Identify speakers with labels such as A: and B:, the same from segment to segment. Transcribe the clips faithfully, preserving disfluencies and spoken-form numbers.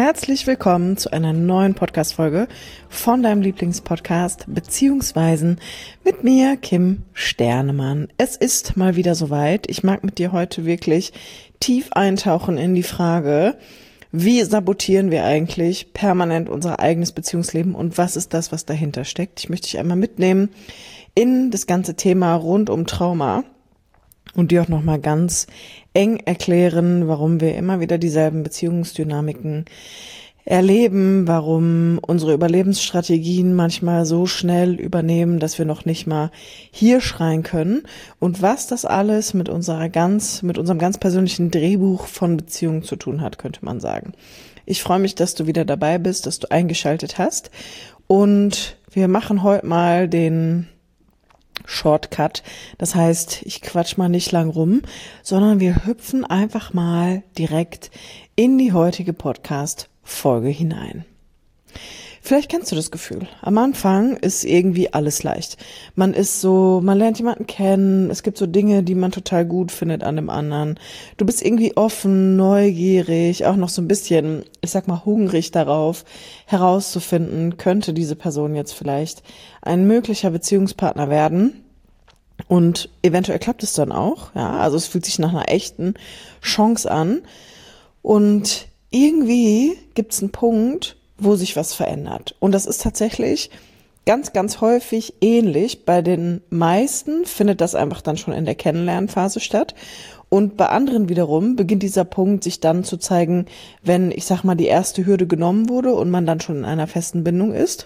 A: Herzlich willkommen zu einer neuen Podcast-Folge von deinem Lieblingspodcast Beziehungsweisen mit mir, Kim Sternemann. Es ist mal wieder soweit. Ich mag mit dir heute wirklich tief eintauchen in die Frage, wie sabotieren wir eigentlich permanent unser eigenes Beziehungsleben und was ist das, was dahinter steckt? Ich möchte dich einmal mitnehmen in das ganze Thema rund um Trauma und dir auch nochmal ganz eng erklären, warum wir immer wieder dieselben Beziehungsdynamiken erleben, warum unsere Überlebensstrategien manchmal so schnell übernehmen, dass wir noch nicht mal hier schreien können und was das alles mit unserer ganz, mit unserem ganz persönlichen Drehbuch von Beziehungen zu tun hat, könnte man sagen. Ich freue mich, dass du wieder dabei bist, dass du eingeschaltet hast und wir machen heute mal den Shortcut. Das heißt, ich quatsch mal nicht lang rum, sondern wir hüpfen einfach mal direkt in die heutige Podcast-Folge hinein. Vielleicht kennst du das Gefühl. Am Anfang ist irgendwie alles leicht. Man ist so, man lernt jemanden kennen, es gibt so Dinge, die man total gut findet an dem anderen. Du bist irgendwie offen, neugierig, auch noch so ein bisschen, ich sag mal, hungrig darauf, herauszufinden, könnte diese Person jetzt vielleicht ein möglicher Beziehungspartner werden. Und eventuell klappt es dann auch, ja, also es fühlt sich nach einer echten Chance an. Und irgendwie gibt es einen Punkt, wo sich was verändert. Und das ist tatsächlich ganz, ganz häufig ähnlich. Bei den meisten findet das einfach dann schon in der Kennenlernphase statt. Und bei anderen wiederum beginnt dieser Punkt sich dann zu zeigen, wenn, ich sag mal, die erste Hürde genommen wurde und man dann schon in einer festen Bindung ist.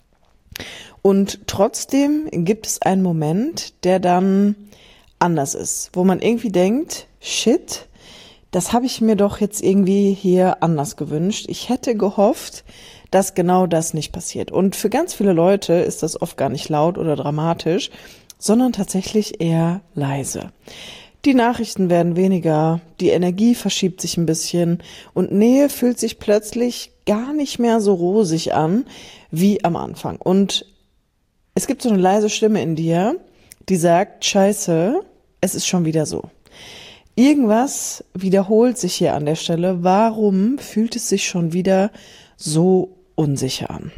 A: Und trotzdem gibt es einen Moment, der dann anders ist, wo man irgendwie denkt, shit, das habe ich mir doch jetzt irgendwie hier anders gewünscht. Ich hätte gehofft, dass genau das nicht passiert. Und für ganz viele Leute ist das oft gar nicht laut oder dramatisch, sondern tatsächlich eher leise. Die Nachrichten werden weniger, die Energie verschiebt sich ein bisschen und Nähe fühlt sich plötzlich gar nicht mehr so rosig an wie am Anfang. Und es gibt so eine leise Stimme in dir, die sagt, Scheiße, es ist schon wieder so. Irgendwas wiederholt sich hier an der Stelle. Warum fühlt es sich schon wieder so unsicher an?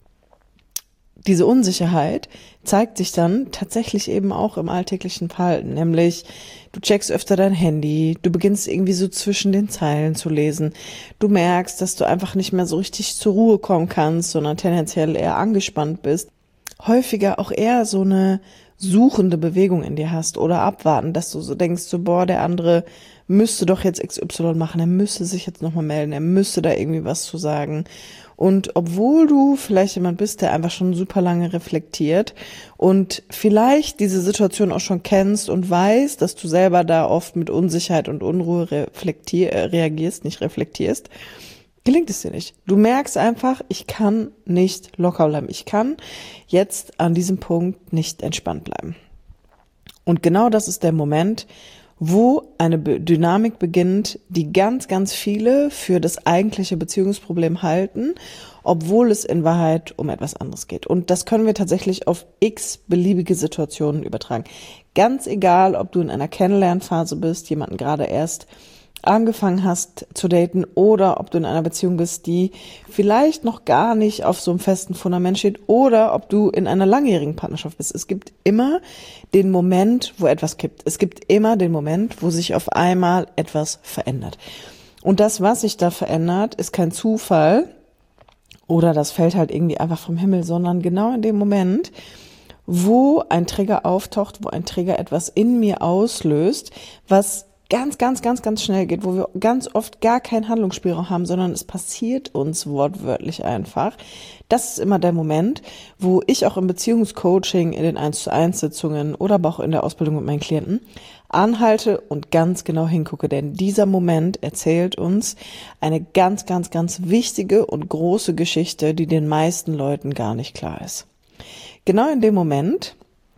A: Diese Unsicherheit zeigt sich dann tatsächlich eben auch im alltäglichen Verhalten, nämlich du checkst öfter dein Handy, du beginnst irgendwie so zwischen den Zeilen zu lesen, du merkst, dass du einfach nicht mehr so richtig zur Ruhe kommen kannst, sondern tendenziell eher angespannt bist, häufiger auch eher so eine suchende Bewegung in dir hast oder abwarten, dass du so denkst, so boah, der andere müsste doch jetzt X Y machen, er müsste sich jetzt nochmal melden, er müsste da irgendwie was zu sagen. Und obwohl du vielleicht jemand bist, der einfach schon super lange reflektiert und vielleicht diese Situation auch schon kennst und weißt, dass du selber da oft mit Unsicherheit und Unruhe reflektier, äh, reagierst, nicht reflektierst, gelingt es dir nicht. Du merkst einfach, ich kann nicht locker bleiben. Ich kann jetzt an diesem Punkt nicht entspannt bleiben. Und genau das ist der Moment, wo eine Be- Dynamik beginnt, die ganz, ganz viele für das eigentliche Beziehungsproblem halten, obwohl es in Wahrheit um etwas anderes geht. Und das können wir tatsächlich auf x beliebige Situationen übertragen. Ganz egal, ob du in einer Kennenlernphase bist, jemanden gerade erst angefangen hast zu daten oder ob du in einer Beziehung bist, die vielleicht noch gar nicht auf so einem festen Fundament steht oder ob du in einer langjährigen Partnerschaft bist. Es gibt immer den Moment, wo etwas kippt. Es gibt immer den Moment, wo sich auf einmal etwas verändert. Und das, was sich da verändert, ist kein Zufall oder das fällt halt irgendwie einfach vom Himmel, sondern genau in dem Moment, wo ein Trigger auftaucht, wo ein Trigger etwas in mir auslöst, was ganz, ganz, ganz, ganz schnell geht, wo wir ganz oft gar keinen Handlungsspielraum haben, sondern es passiert uns wortwörtlich einfach. Das ist immer der Moment, wo ich auch im Beziehungscoaching, in den eins zu eins Sitzungen oder aber auch in der Ausbildung mit meinen Klienten anhalte und ganz genau hingucke, denn dieser Moment erzählt uns eine ganz, ganz, ganz wichtige und große Geschichte, die den meisten Leuten gar nicht klar ist. Genau in dem Moment,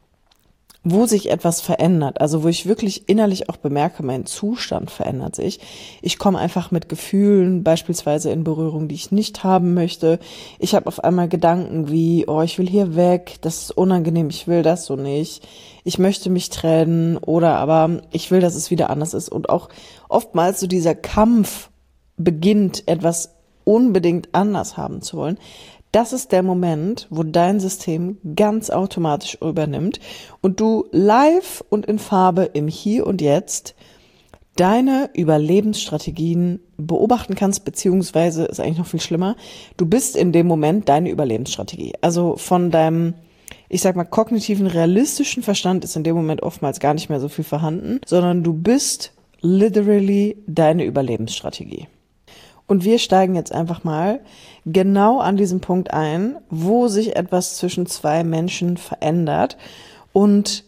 A: wo sich etwas verändert, also wo ich wirklich innerlich auch bemerke, mein Zustand verändert sich. Ich komme einfach mit Gefühlen beispielsweise in Berührung, die ich nicht haben möchte. Ich habe auf einmal Gedanken wie, oh, ich will hier weg, das ist unangenehm, ich will das so nicht. Ich möchte mich trennen oder aber ich will, dass es wieder anders ist. Und auch oftmals so dieser Kampf beginnt, etwas unbedingt anders haben zu wollen, das ist der Moment, wo dein System ganz automatisch übernimmt und du live und in Farbe im Hier und Jetzt deine Überlebensstrategien beobachten kannst, beziehungsweise ist eigentlich noch viel schlimmer, du bist in dem Moment deine Überlebensstrategie. Also von deinem, ich sag mal, kognitiven, realistischen Verstand ist in dem Moment oftmals gar nicht mehr so viel vorhanden, sondern du bist literally deine Überlebensstrategie. Und wir steigen jetzt einfach mal genau an diesem Punkt ein, wo sich etwas zwischen zwei Menschen verändert und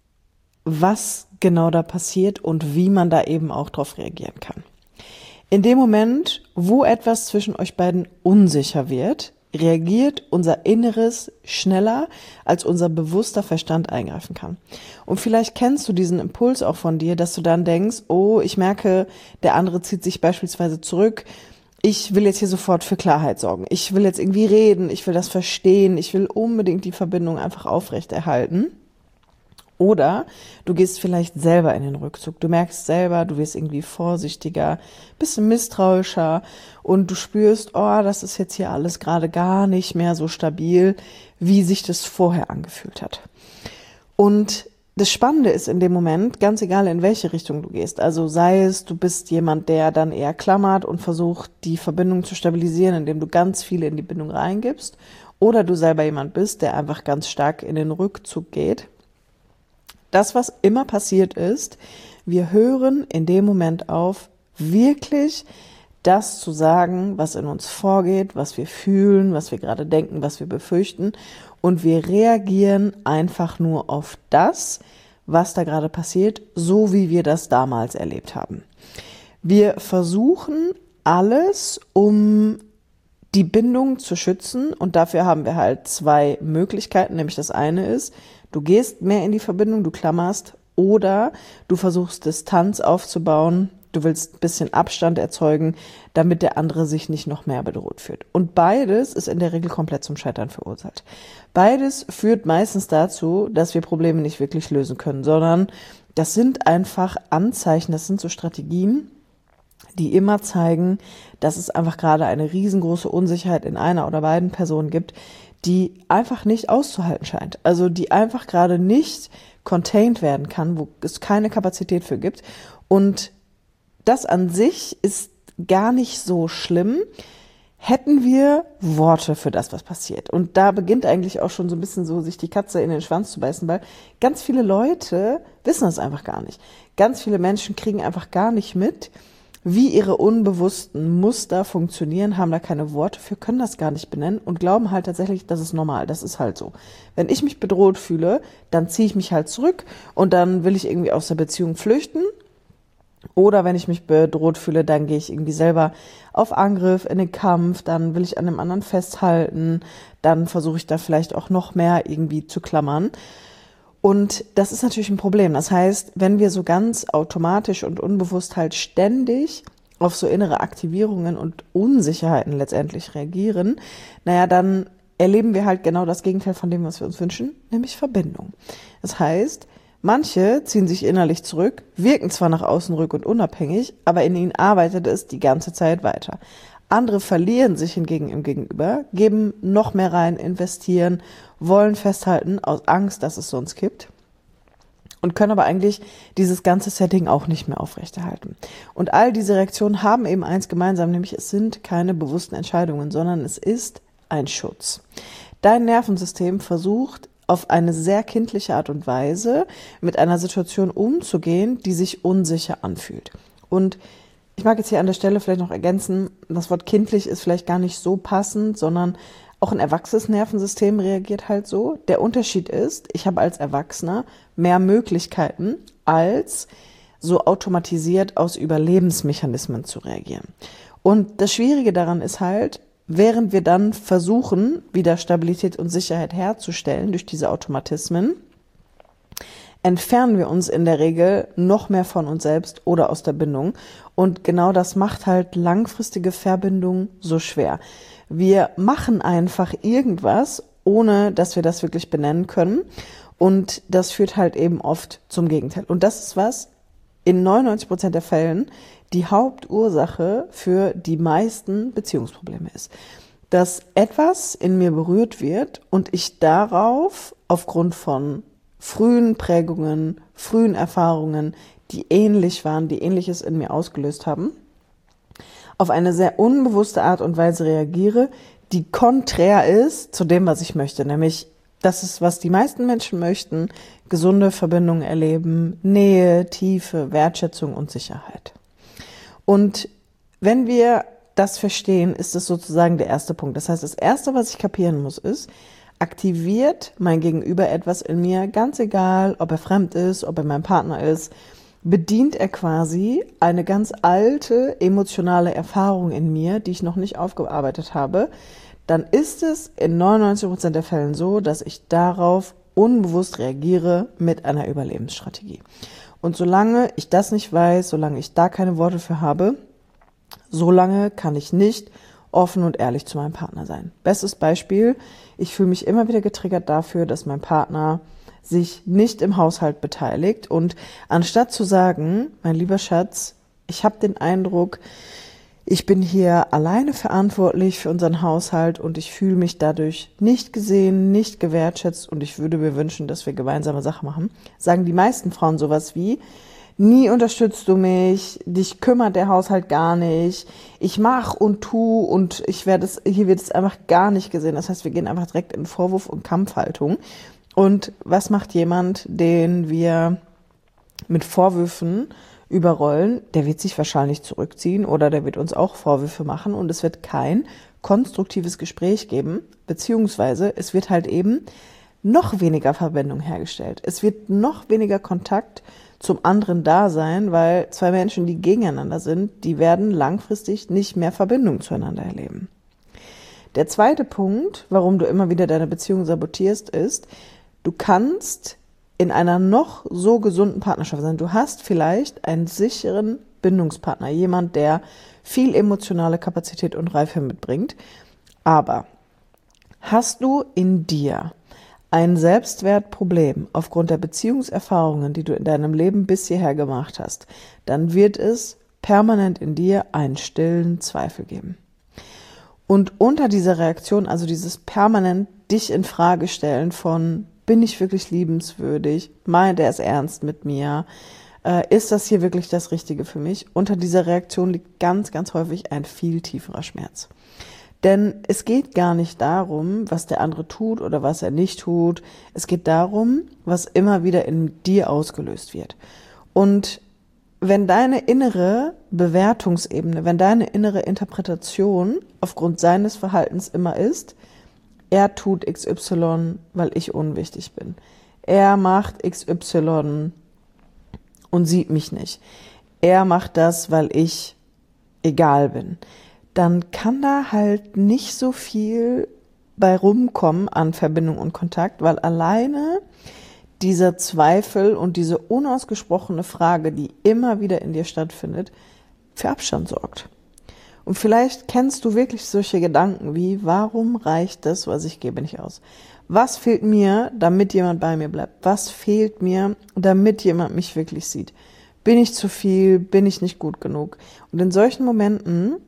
A: was genau da passiert und wie man da eben auch drauf reagieren kann. In dem Moment, wo etwas zwischen euch beiden unsicher wird, reagiert unser Inneres schneller, als unser bewusster Verstand eingreifen kann. Und vielleicht kennst du diesen Impuls auch von dir, dass du dann denkst, oh, ich merke, der andere zieht sich beispielsweise zurück. Ich will jetzt hier sofort für Klarheit sorgen. Ich will jetzt irgendwie reden, ich will das verstehen, ich will unbedingt die Verbindung einfach aufrechterhalten. Oder du gehst vielleicht selber in den Rückzug. Du merkst selber, du wirst irgendwie vorsichtiger, bisschen misstrauischer und du spürst, oh, das ist jetzt hier alles gerade gar nicht mehr so stabil, wie sich das vorher angefühlt hat. Und das Spannende ist in dem Moment, ganz egal in welche Richtung du gehst, also sei es, du bist jemand, der dann eher klammert und versucht, die Verbindung zu stabilisieren, indem du ganz viel in die Bindung reingibst, oder du selber jemand bist, der einfach ganz stark in den Rückzug geht. Das, was immer passiert ist, wir hören in dem Moment auf, wirklich das zu sagen, was in uns vorgeht, was wir fühlen, was wir gerade denken, was wir befürchten. Und wir reagieren einfach nur auf das, was da gerade passiert, so wie wir das damals erlebt haben. Wir versuchen alles, um die Bindung zu schützen. Und dafür haben wir halt zwei Möglichkeiten. Nämlich das eine ist, du gehst mehr in die Verbindung, du klammerst, oder du versuchst Distanz aufzubauen. Du willst ein bisschen Abstand erzeugen, damit der andere sich nicht noch mehr bedroht fühlt. Und beides ist in der Regel komplett zum Scheitern verurteilt. Beides führt meistens dazu, dass wir Probleme nicht wirklich lösen können, sondern das sind einfach Anzeichen, das sind so Strategien, die immer zeigen, dass es einfach gerade eine riesengroße Unsicherheit in einer oder beiden Personen gibt, die einfach nicht auszuhalten scheint. Also die einfach gerade nicht contained werden kann, wo es keine Kapazität für gibt. Und das an sich ist gar nicht so schlimm, hätten wir Worte für das, was passiert. Und da beginnt eigentlich auch schon so ein bisschen so, sich die Katze in den Schwanz zu beißen, weil ganz viele Leute wissen das einfach gar nicht. Ganz viele Menschen kriegen einfach gar nicht mit, wie ihre unbewussten Muster funktionieren, haben da keine Worte für, können das gar nicht benennen und glauben halt tatsächlich, das ist normal, das ist halt so. Wenn ich mich bedroht fühle, dann ziehe ich mich halt zurück und dann will ich irgendwie aus der Beziehung flüchten. Oder wenn ich mich bedroht fühle, dann gehe ich irgendwie selber auf Angriff, in den Kampf, dann will ich an dem anderen festhalten, dann versuche ich da vielleicht auch noch mehr irgendwie zu klammern. Und das ist natürlich ein Problem. Das heißt, wenn wir so ganz automatisch und unbewusst halt ständig auf so innere Aktivierungen und Unsicherheiten letztendlich reagieren, naja, dann erleben wir halt genau das Gegenteil von dem, was wir uns wünschen, nämlich Verbindung. Das heißt, manche ziehen sich innerlich zurück, wirken zwar nach außen ruhig und unabhängig, aber in ihnen arbeitet es die ganze Zeit weiter. Andere verlieren sich hingegen im Gegenüber, geben noch mehr rein, investieren, wollen festhalten aus Angst, dass es sonst kippt und können aber eigentlich dieses ganze Setting auch nicht mehr aufrechterhalten. Und all diese Reaktionen haben eben eins gemeinsam, nämlich es sind keine bewussten Entscheidungen, sondern es ist ein Schutz. Dein Nervensystem versucht auf eine sehr kindliche Art und Weise mit einer Situation umzugehen, die sich unsicher anfühlt. Und ich mag jetzt hier an der Stelle vielleicht noch ergänzen, das Wort kindlich ist vielleicht gar nicht so passend, sondern auch ein erwachsenes Nervensystem reagiert halt so. Der Unterschied ist, ich habe als Erwachsener mehr Möglichkeiten, als so automatisiert aus Überlebensmechanismen zu reagieren. Und das Schwierige daran ist halt, während wir dann versuchen, wieder Stabilität und Sicherheit herzustellen durch diese Automatismen, entfernen wir uns in der Regel noch mehr von uns selbst oder aus der Bindung. Und genau das macht halt langfristige Verbindung so schwer. Wir machen einfach irgendwas, ohne dass wir das wirklich benennen können. Und das führt halt eben oft zum Gegenteil. Und das ist was, in neunundneunzig Prozent der Fällen, die Hauptursache für die meisten Beziehungsprobleme ist. Dass etwas in mir berührt wird und ich darauf aufgrund von frühen Prägungen, frühen Erfahrungen, die ähnlich waren, die Ähnliches in mir ausgelöst haben, auf eine sehr unbewusste Art und Weise reagiere, die konträr ist zu dem, was ich möchte. Nämlich, das ist, was die meisten Menschen möchten, gesunde Verbindungen erleben, Nähe, Tiefe, Wertschätzung und Sicherheit. Und wenn wir das verstehen, ist es sozusagen der erste Punkt. Das heißt, das Erste, was ich kapieren muss, ist, aktiviert mein Gegenüber etwas in mir, ganz egal, ob er fremd ist, ob er mein Partner ist, bedient er quasi eine ganz alte emotionale Erfahrung in mir, die ich noch nicht aufgearbeitet habe, dann ist es in neunundneunzig Prozent der Fällen so, dass ich darauf unbewusst reagiere mit einer Überlebensstrategie. Und solange ich das nicht weiß, solange ich da keine Worte für habe, solange kann ich nicht offen und ehrlich zu meinem Partner sein. Bestes Beispiel, ich fühle mich immer wieder getriggert dafür, dass mein Partner sich nicht im Haushalt beteiligt und anstatt zu sagen, mein lieber Schatz, ich habe den Eindruck, ich bin hier alleine verantwortlich für unseren Haushalt und ich fühle mich dadurch nicht gesehen, nicht gewertschätzt und ich würde mir wünschen, dass wir gemeinsame Sachen machen, sagen die meisten Frauen sowas wie, nie unterstützt du mich, dich kümmert der Haushalt gar nicht, ich mach und tu und ich werde es, hier wird es einfach gar nicht gesehen. Das heißt, wir gehen einfach direkt in Vorwurf und Kampfhaltung. Und was macht jemand, den wir mit Vorwürfen überrollen? Der wird sich wahrscheinlich zurückziehen oder der wird uns auch Vorwürfe machen und es wird kein konstruktives Gespräch geben, beziehungsweise es wird halt eben noch weniger Verbindung hergestellt. Es wird noch weniger Kontakt zum anderen da sein, weil zwei Menschen, die gegeneinander sind, die werden langfristig nicht mehr Verbindung zueinander erleben. Der zweite Punkt, warum du immer wieder deine Beziehung sabotierst, ist, du kannst in einer noch so gesunden Partnerschaft sein. Du hast vielleicht einen sicheren Bindungspartner, jemand, der viel emotionale Kapazität und Reife mitbringt. Aber hast du in dir ein Selbstwertproblem aufgrund der Beziehungserfahrungen, die du in deinem Leben bis hierher gemacht hast, dann wird es permanent in dir einen stillen Zweifel geben. Und unter dieser Reaktion, also dieses permanent dich in Frage stellen von, bin ich wirklich liebenswürdig, meint er es ernst mit mir, äh, ist das hier wirklich das Richtige für mich? Unter dieser Reaktion liegt ganz, ganz häufig ein viel tieferer Schmerz. Denn es geht gar nicht darum, was der andere tut oder was er nicht tut. Es geht darum, was immer wieder in dir ausgelöst wird. Und wenn deine innere Bewertungsebene, wenn deine innere Interpretation aufgrund seines Verhaltens immer ist, er tut X Y, weil ich unwichtig bin. Er macht X Y und sieht mich nicht. Er macht das, weil ich egal bin. Dann kann da halt nicht so viel bei rumkommen an Verbindung und Kontakt, weil alleine dieser Zweifel und diese unausgesprochene Frage, die immer wieder in dir stattfindet, für Abstand sorgt. Und vielleicht kennst du wirklich solche Gedanken wie, warum reicht das, was ich gebe, nicht aus? Was fehlt mir, damit jemand bei mir bleibt? Was fehlt mir, damit jemand mich wirklich sieht? Bin ich zu viel? Bin ich nicht gut genug? Und in solchen Momenten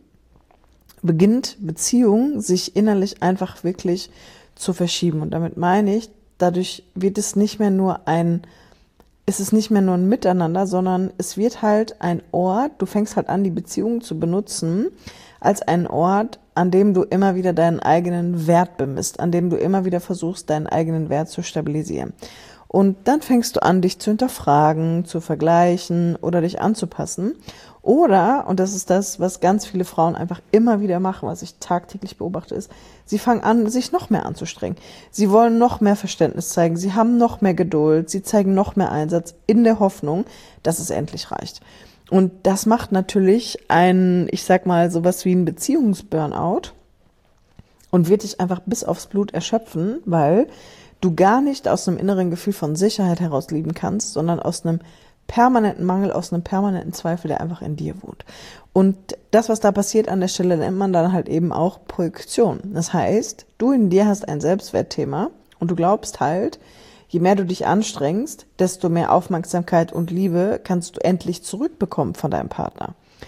A: beginnt Beziehung sich innerlich einfach wirklich zu verschieben. Und damit meine ich, dadurch wird es nicht mehr nur ein, ist es nicht mehr nur ein Miteinander, sondern es wird halt ein Ort, du fängst halt an, die Beziehung zu benutzen, als einen Ort, an dem du immer wieder deinen eigenen Wert bemisst, an dem du immer wieder versuchst, deinen eigenen Wert zu stabilisieren. Und dann fängst du an, dich zu hinterfragen, zu vergleichen oder dich anzupassen. Oder, und das ist das, was ganz viele Frauen einfach immer wieder machen, was ich tagtäglich beobachte, ist, sie fangen an, sich noch mehr anzustrengen. Sie wollen noch mehr Verständnis zeigen, sie haben noch mehr Geduld, sie zeigen noch mehr Einsatz in der Hoffnung, dass es endlich reicht. Und das macht natürlich ein, ich sag mal, sowas wie ein Beziehungsburnout und wird dich einfach bis aufs Blut erschöpfen, weil du gar nicht aus einem inneren Gefühl von Sicherheit heraus lieben kannst, sondern aus einem permanenten Mangel, aus einem permanenten Zweifel, der einfach in dir wohnt. Und das, was da passiert an der Stelle, nennt man dann halt eben auch Projektion. Das heißt, du in dir hast ein Selbstwertthema und du glaubst halt, je mehr du dich anstrengst, desto mehr Aufmerksamkeit und Liebe kannst du endlich zurückbekommen von deinem Partner.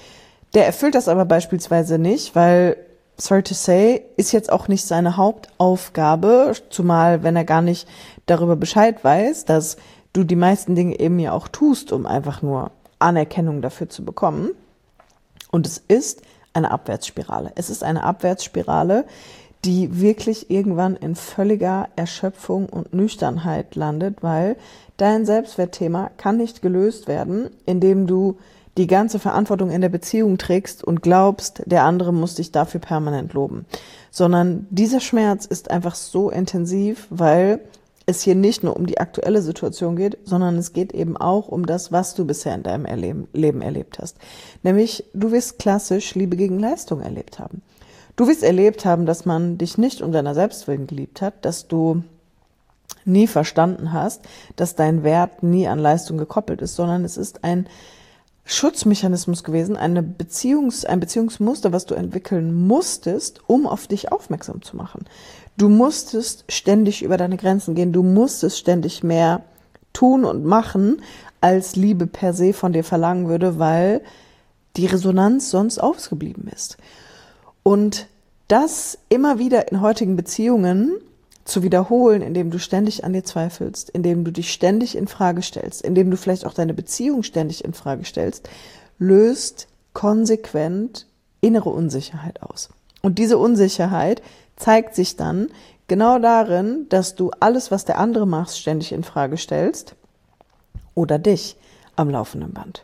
A: Der erfüllt das aber beispielsweise nicht, weil, sorry to say, ist jetzt auch nicht seine Hauptaufgabe, zumal wenn er gar nicht darüber Bescheid weiß, dass du die meisten Dinge eben ja auch tust, um einfach nur Anerkennung dafür zu bekommen. Und es ist eine Abwärtsspirale. Es ist eine Abwärtsspirale, die wirklich irgendwann in völliger Erschöpfung und Nüchternheit landet, weil dein Selbstwertthema kann nicht gelöst werden, indem du die ganze Verantwortung in der Beziehung trägst und glaubst, der andere muss dich dafür permanent loben. Sondern dieser Schmerz ist einfach so intensiv, weil es hier nicht nur um die aktuelle Situation geht, sondern es geht eben auch um das, was du bisher in deinem Erleben, Leben erlebt hast. Nämlich, du wirst klassisch Liebe gegen Leistung erlebt haben. Du wirst erlebt haben, dass man dich nicht um deiner selbst willen geliebt hat, dass du nie verstanden hast, dass dein Wert nie an Leistung gekoppelt ist, sondern es ist ein Schutzmechanismus gewesen, eine Beziehungs-, ein Beziehungsmuster, was du entwickeln musstest, um auf dich aufmerksam zu machen. Du musstest ständig über deine Grenzen gehen, du musstest ständig mehr tun und machen, als Liebe per se von dir verlangen würde, weil die Resonanz sonst ausgeblieben ist. Und das immer wieder in heutigen Beziehungen zu wiederholen, indem du ständig an dir zweifelst, indem du dich ständig in Frage stellst, indem du vielleicht auch deine Beziehung ständig in Frage stellst, löst konsequent innere Unsicherheit aus. Und diese Unsicherheit zeigt sich dann genau darin, dass du alles, was der andere macht, ständig in Frage stellst oder dich am laufenden Band.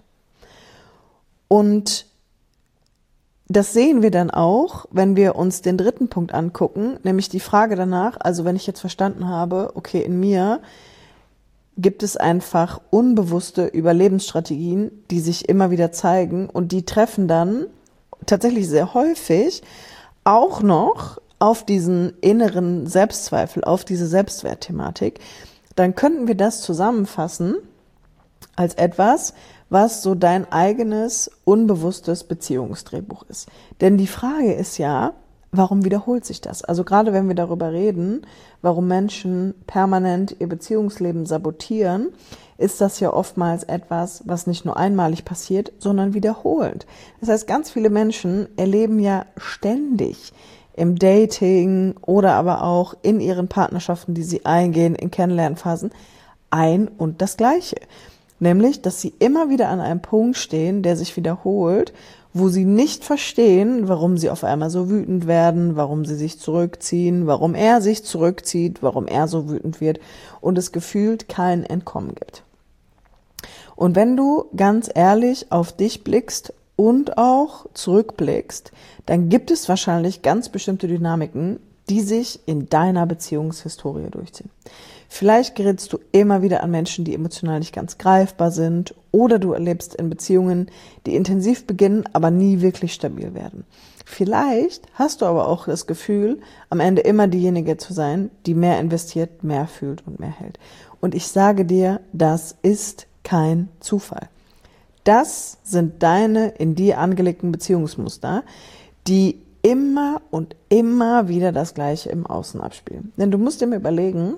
A: Und das sehen wir dann auch, wenn wir uns den dritten Punkt angucken, nämlich die Frage danach, also wenn ich jetzt verstanden habe, okay, in mir gibt es einfach unbewusste Überlebensstrategien, die sich immer wieder zeigen und die treffen dann tatsächlich sehr häufig auch noch auf diesen inneren Selbstzweifel, auf diese Selbstwertthematik, dann könnten wir das zusammenfassen als etwas, was so dein eigenes unbewusstes Beziehungsdrehbuch ist. Denn die Frage ist ja, warum wiederholt sich das? Also gerade wenn wir darüber reden, warum Menschen permanent ihr Beziehungsleben sabotieren, ist das ja oftmals etwas, was nicht nur einmalig passiert, sondern wiederholend. Das heißt, ganz viele Menschen erleben ja ständig im Dating oder aber auch in ihren Partnerschaften, die sie eingehen, in Kennenlernphasen, ein und das Gleiche. Nämlich, dass sie immer wieder an einem Punkt stehen, der sich wiederholt, wo sie nicht verstehen, warum sie auf einmal so wütend werden, warum sie sich zurückziehen, warum er sich zurückzieht, warum er so wütend wird und es gefühlt kein Entkommen gibt. Und wenn du ganz ehrlich auf dich blickst und auch zurückblickst, dann gibt es wahrscheinlich ganz bestimmte Dynamiken, die sich in deiner Beziehungshistorie durchziehen. Vielleicht gerätst du immer wieder an Menschen, die emotional nicht ganz greifbar sind, oder du erlebst in Beziehungen, die intensiv beginnen, aber nie wirklich stabil werden. Vielleicht hast du aber auch das Gefühl, am Ende immer diejenige zu sein, die mehr investiert, mehr fühlt und mehr hält. Und ich sage dir, das ist kein Zufall. Das sind deine in dir angelegten Beziehungsmuster, die immer und immer wieder das Gleiche im Außen abspielen. Denn du musst dir mal überlegen,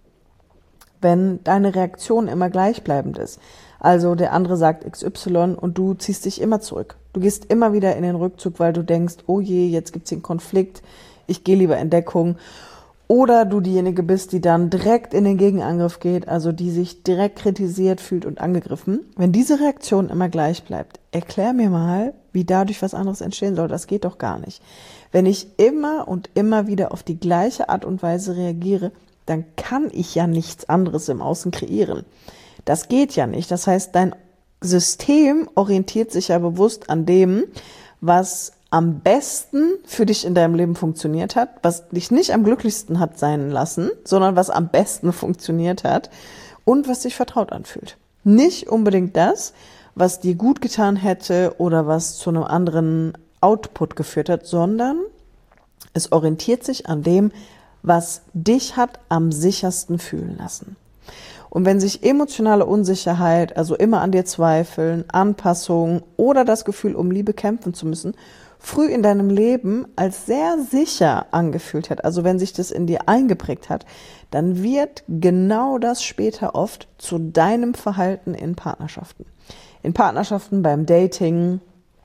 A: wenn deine Reaktion immer gleichbleibend ist. Also der andere sagt X Y und du ziehst dich immer zurück. Du gehst immer wieder in den Rückzug, weil du denkst, oh je, jetzt gibt's hier einen Konflikt, ich gehe lieber in Deckung. Oder du diejenige bist, die dann direkt in den Gegenangriff geht, also die sich direkt kritisiert fühlt und angegriffen. Wenn diese Reaktion immer gleich bleibt, erklär mir mal, wie dadurch was anderes entstehen soll. Das geht doch gar nicht. Wenn ich immer und immer wieder auf die gleiche Art und Weise reagiere, dann kann ich ja nichts anderes im Außen kreieren. Das geht ja nicht. Das heißt, dein System orientiert sich ja bewusst an dem, was am besten für dich in deinem Leben funktioniert hat, was dich nicht am glücklichsten hat sein lassen, sondern was am besten funktioniert hat und was sich vertraut anfühlt. Nicht unbedingt das, was dir gut getan hätte oder was zu einem anderen Output geführt hat, sondern es orientiert sich an dem, was dich hat am sichersten fühlen lassen. Und wenn sich emotionale Unsicherheit, also immer an dir zweifeln, Anpassung oder das Gefühl, um Liebe kämpfen zu müssen, früh in deinem Leben als sehr sicher angefühlt hat, also wenn sich das in dir eingeprägt hat, dann wird genau das später oft zu deinem Verhalten in Partnerschaften. In Partnerschaften, beim Dating,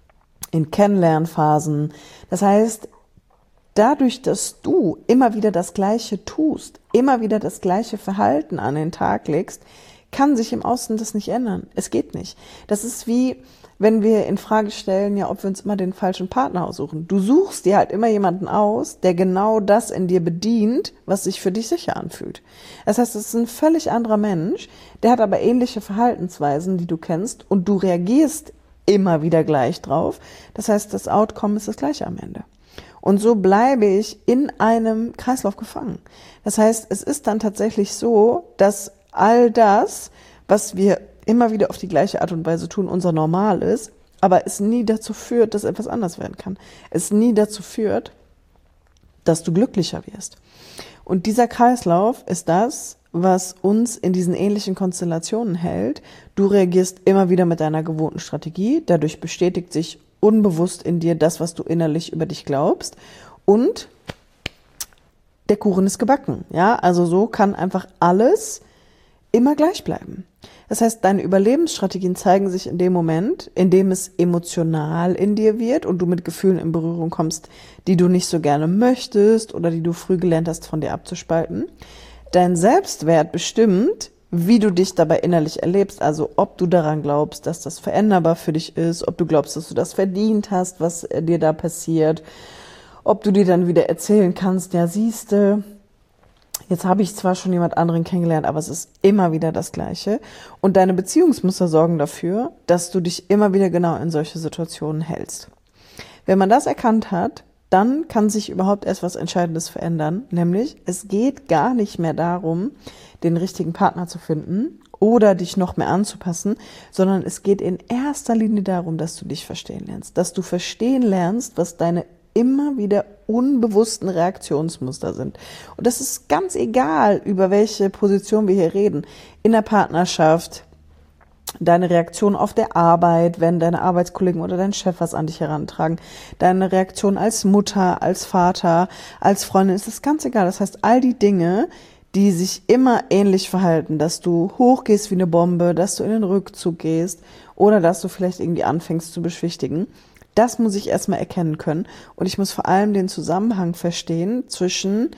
A: in Kennenlernphasen. Das heißt, dadurch, dass du immer wieder das Gleiche tust, immer wieder das gleiche Verhalten an den Tag legst, kann sich im Außen das nicht ändern. Es geht nicht. Das ist wie, wenn wir in Frage stellen, ja, ob wir uns immer den falschen Partner aussuchen. Du suchst dir halt immer jemanden aus, der genau das in dir bedient, was sich für dich sicher anfühlt. Das heißt, es ist ein völlig anderer Mensch, der hat aber ähnliche Verhaltensweisen, die du kennst, und du reagierst immer wieder gleich drauf. Das heißt, das Outcome ist das gleiche am Ende. Und so bleibe ich in einem Kreislauf gefangen. Das heißt, es ist dann tatsächlich so, dass all das, was wir immer wieder auf die gleiche Art und Weise tun, unser Normal ist, aber es nie dazu führt, dass etwas anders werden kann. Es nie dazu führt, dass du glücklicher wirst. Und dieser Kreislauf ist das, was uns in diesen ähnlichen Konstellationen hält. Du reagierst immer wieder mit deiner gewohnten Strategie, dadurch bestätigt sich unbewusst in dir das, was du innerlich über dich glaubst, und der Kuchen ist gebacken. Ja, also so kann einfach alles immer gleich bleiben. Das heißt, deine Überlebensstrategien zeigen sich in dem Moment, in dem es emotional in dir wird und du mit Gefühlen in Berührung kommst, die du nicht so gerne möchtest oder die du früh gelernt hast, von dir abzuspalten. Dein Selbstwert bestimmt, wie du dich dabei innerlich erlebst, also ob du daran glaubst, dass das veränderbar für dich ist, ob du glaubst, dass du das verdient hast, was dir da passiert, ob du dir dann wieder erzählen kannst, ja siehste, jetzt habe ich zwar schon jemand anderen kennengelernt, aber es ist immer wieder das Gleiche. Und deine Beziehungsmuster sorgen dafür, dass du dich immer wieder genau in solche Situationen hältst. Wenn man das erkannt hat, dann kann sich überhaupt erst was Entscheidendes verändern. Nämlich, es geht gar nicht mehr darum, den richtigen Partner zu finden oder dich noch mehr anzupassen, sondern es geht in erster Linie darum, dass du dich verstehen lernst. Dass du verstehen lernst, was deine immer wieder unbewussten Reaktionsmuster sind. Und das ist ganz egal, über welche Position wir hier reden. In der Partnerschaft, deine Reaktion auf der Arbeit, wenn deine Arbeitskollegen oder dein Chef was an dich herantragen, deine Reaktion als Mutter, als Vater, als Freundin, ist das ganz egal. Das heißt, all die Dinge, die sich immer ähnlich verhalten, dass du hochgehst wie eine Bombe, dass du in den Rückzug gehst oder dass du vielleicht irgendwie anfängst zu beschwichtigen, das muss ich erstmal erkennen können. Und ich muss vor allem den Zusammenhang verstehen zwischen,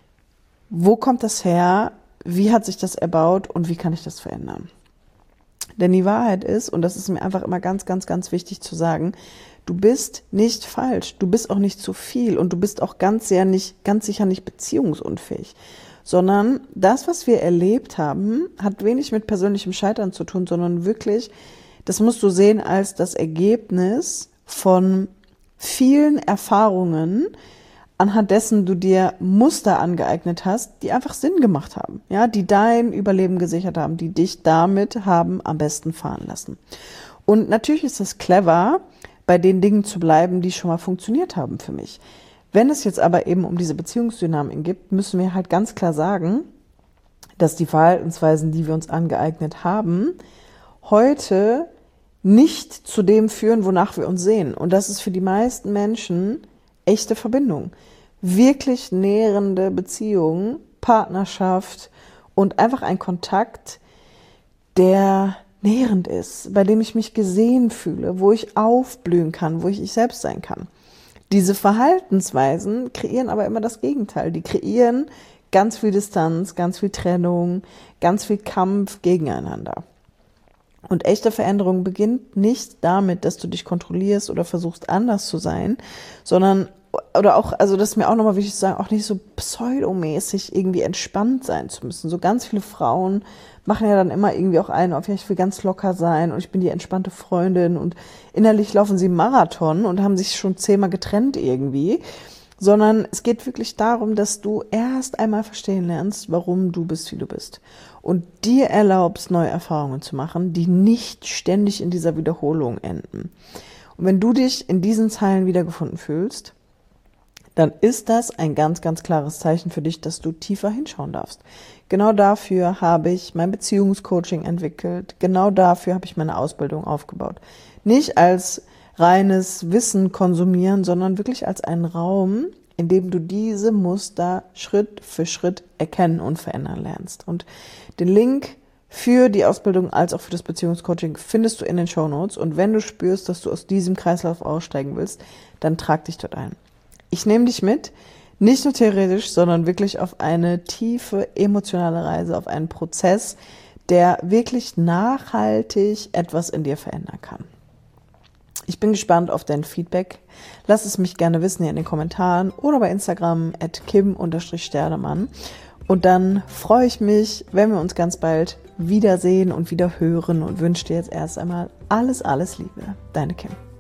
A: wo kommt das her, wie hat sich das erbaut und wie kann ich das verändern. Denn die Wahrheit ist, und das ist mir einfach immer ganz, ganz, ganz wichtig zu sagen, du bist nicht falsch, du bist auch nicht zu viel und du bist auch ganz sehr nicht, ganz sicher nicht beziehungsunfähig. Sondern das, was wir erlebt haben, hat wenig mit persönlichem Scheitern zu tun, sondern wirklich, das musst du sehen als das Ergebnis von vielen Erfahrungen, anhand dessen du dir Muster angeeignet hast, die einfach Sinn gemacht haben, ja, die dein Überleben gesichert haben, die dich damit haben am besten fahren lassen. Und natürlich ist es clever, bei den Dingen zu bleiben, die schon mal funktioniert haben für mich. Wenn es jetzt aber eben um diese Beziehungsdynamiken geht, müssen wir halt ganz klar sagen, dass die Verhaltensweisen, die wir uns angeeignet haben, heute nicht zu dem führen, wonach wir uns sehen. Und das ist für die meisten Menschen echte Verbindung. Wirklich nährende Beziehungen, Partnerschaft und einfach ein Kontakt, der nährend ist, bei dem ich mich gesehen fühle, wo ich aufblühen kann, wo ich ich selbst sein kann. Diese Verhaltensweisen kreieren aber immer das Gegenteil. Die kreieren ganz viel Distanz, ganz viel Trennung, ganz viel Kampf gegeneinander. Und echte Veränderung beginnt nicht damit, dass du dich kontrollierst oder versuchst anders zu sein, sondern, oder auch, also das ist mir auch nochmal wichtig zu sagen, auch nicht so pseudomäßig irgendwie entspannt sein zu müssen. So ganz viele Frauen machen ja dann immer irgendwie auch einen auf, ja, ich will ganz locker sein und ich bin die entspannte Freundin und innerlich laufen sie Marathon und haben sich schon zehnmal getrennt irgendwie. Sondern es geht wirklich darum, dass du erst einmal verstehen lernst, warum du bist, wie du bist. Und dir erlaubst, neue Erfahrungen zu machen, die nicht ständig in dieser Wiederholung enden. Und wenn du dich in diesen Zeilen wiedergefunden fühlst, dann ist das ein ganz, ganz klares Zeichen für dich, dass du tiefer hinschauen darfst. Genau dafür habe ich mein Beziehungscoaching entwickelt. Genau dafür habe ich meine Ausbildung aufgebaut. Nicht als reines Wissen konsumieren, sondern wirklich als einen Raum, in dem du diese Muster Schritt für Schritt erkennen und verändern lernst. Und den Link für die Ausbildung als auch für das Beziehungscoaching findest du in den Shownotes. Und wenn du spürst, dass du aus diesem Kreislauf aussteigen willst, dann trag dich dort ein. Ich nehme dich mit, nicht nur theoretisch, sondern wirklich auf eine tiefe emotionale Reise, auf einen Prozess, der wirklich nachhaltig etwas in dir verändern kann. Ich bin gespannt auf dein Feedback. Lass es mich gerne wissen hier in den Kommentaren oder bei Instagram at kim sternemann. Und dann freue ich mich, wenn wir uns ganz bald wiedersehen und wieder hören und wünsche dir jetzt erst einmal alles, alles Liebe. Deine Kim.